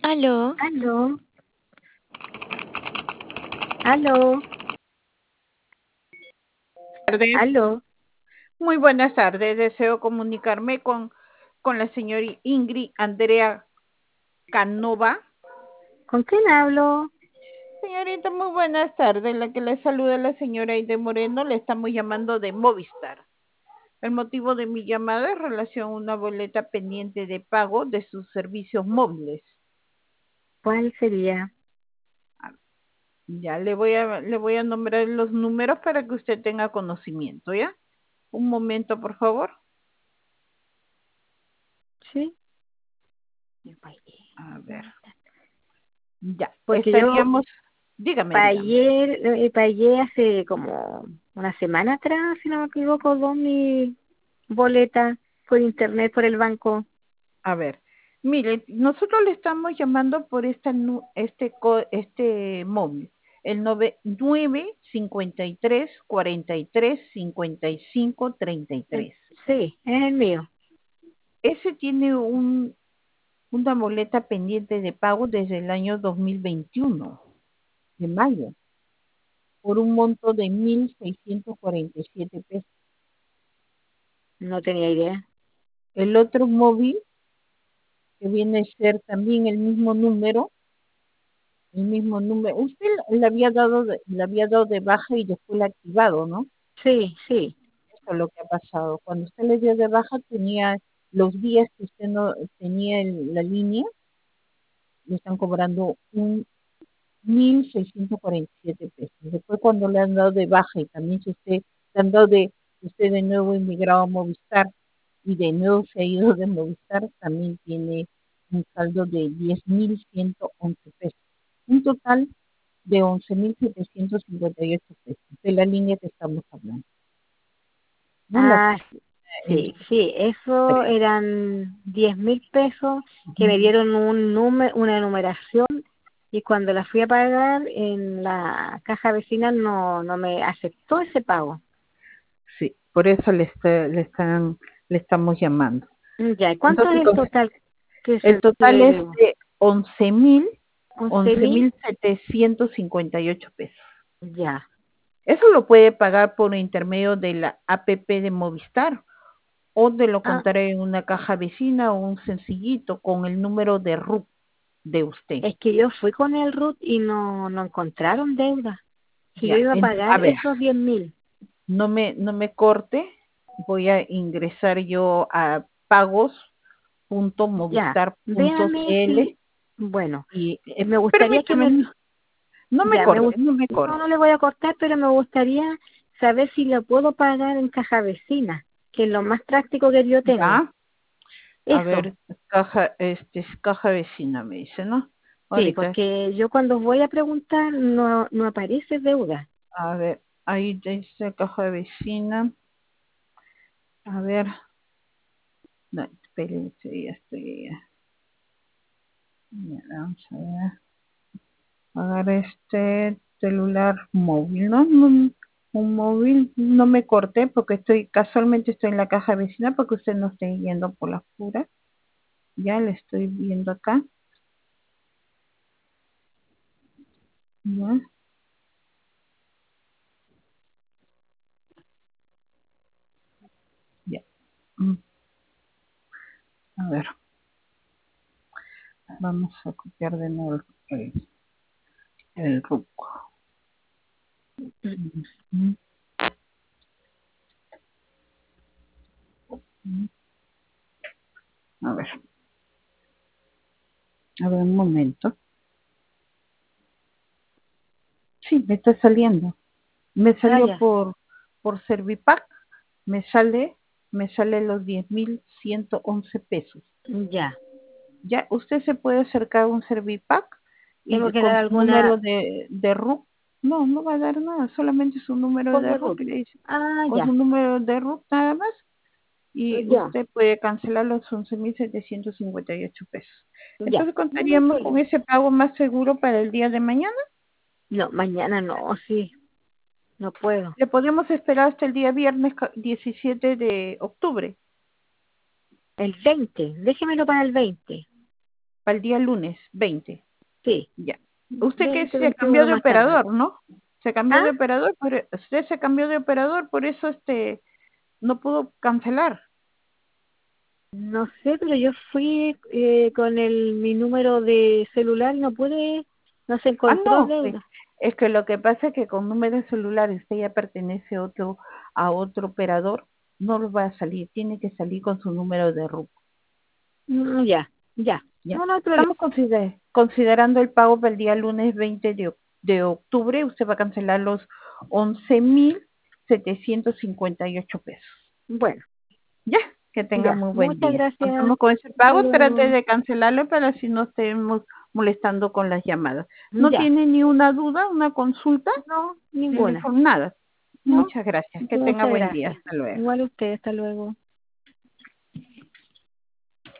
Aló, Aló, aló, Tardes. aló. Muy buenas tardes. Deseo comunicarme con la señora Ingrid Andrea Canova. ¿Con quién hablo? Señorita, muy buenas tardes. La que le saluda es la señora Aide Moreno. Le estamos llamando de Movistar. El motivo de mi llamada es en relación a una boleta pendiente de pago de sus servicios móviles. ¿Cuál sería? Ya le voy a nombrar los números para que usted tenga conocimiento, ¿ya? Un momento, por favor. Sí, A ver. Ya, porque yo estaríamos. Dígame. pagué hace como una semana atrás, si no me equivoco, mi boleta por internet, por el banco. A ver, mire, nosotros le estamos llamando por este móvil, el 953-43-55-33. Sí, es el mío. Ese tiene una boleta pendiente de pago desde el año 2021, de mayo, por un monto de 1.647 pesos. No tenía idea. El otro móvil, que viene a ser también el mismo número. Usted le había dado de baja y después la ha activado, ¿no? Sí, sí. Eso es lo que ha pasado. Cuando usted le dio de baja, tenía los días que usted no tenía la línea, le están cobrando 1.647 pesos. Después, cuando le han dado de baja y también si usted de nuevo emigrado a Movistar y de nuevo se ha ido de Movistar, también tiene un saldo de 10.111 pesos. Un total de 11.758 pesos, de la línea que estamos hablando. No la Ah, el sí, sí, eso 3. eran 10.000 pesos que me dieron un número, una numeración. Y cuando la fui a pagar en la caja vecina no me aceptó ese pago. Sí, por eso le estamos llamando. Ya, ¿y cuánto es Entonces, el total que el se total le es debo? de 11.000. 11.758 pesos. Ya. Eso lo puede pagar por intermedio de la APP de Movistar o de lo Ah, contrario en una caja vecina o un sencillito con el número de RUC de usted. es que yo fui con el RUT y no encontraron deuda. Si yo Ya, iba a a pagar ver, esos 10.000. no me corte, voy a ingresar yo a Ya, véame pagos.movistar.cl si, bueno, y me gustaría que permítame, me, no me ya, corte, no me no corte. le voy a cortar, pero me gustaría saber si lo puedo pagar en caja vecina, que es lo más práctico que yo tengo. Ya, a Eso. ver, es caja vecina, me dice, ¿no? Sí, Ahorita, porque yo cuando voy a preguntar no aparece deuda. a ver, ahí dice caja vecina, a ver, no, espérense, ya estoy, ya, vamos a ver. Pagar este celular móvil, ¿no? Un móvil, no me corté porque casualmente estoy en la caja vecina porque usted no está yendo por las puras. Ya le estoy viendo acá. Ya, ya. Mm, A ver, vamos a copiar de nuevo el RUC. Mm, mm, a ver, un momento. Sí, me está saliendo. Me Ah, salió ya, por Servipack, me sale, me sale los 10.111 pesos. ya. Ya usted se puede acercar a un Servipack Tengo y que dar con su número alguna de RUC, no va a dar nada, solamente su número con de mi RUC, RUT. le dice, Ah, con su ya, número de RUC nada más, y ya, usted puede cancelar los 11.758 pesos. ya. Entonces No, no hay contaríamos con problema. ese pago más seguro para el día de mañana. No, mañana no, sí, no puedo. Le podemos esperar hasta el día viernes 17 de octubre. El 20, déjemelo para el 20. para el día lunes 20. Sí, Ya. Usted que 20, se cambió 21 de más tardar. operador, ¿no? Se cambió ¿Ah? de operador, pero usted se cambió de operador, por eso no pudo cancelar. No sé, pero yo fui con mi número de celular, no se Ah, encontró no, deuda. es que lo que pasa es que con número de celular usted ya pertenece a otro operador, no lo va a salir, tiene que salir con su número de RUC. Ya, ya. ¿Ya? No, no hay problema. Estamos considerando el pago para el día lunes 20 de octubre, usted va a cancelar los 11.758 pesos. Bueno, Ya, que tenga ya. muy buen Muchas día. gracias. Contamos con ese Hasta pago, trate luego. de cancelarlo para si no estemos molestando con las llamadas. ¿No Ya. tiene ni una duda, una consulta? No, ninguna. Nada. No, Muchas gracias. Que tenga muchas buen día. gracias. Hasta luego. Igual usted, hasta luego.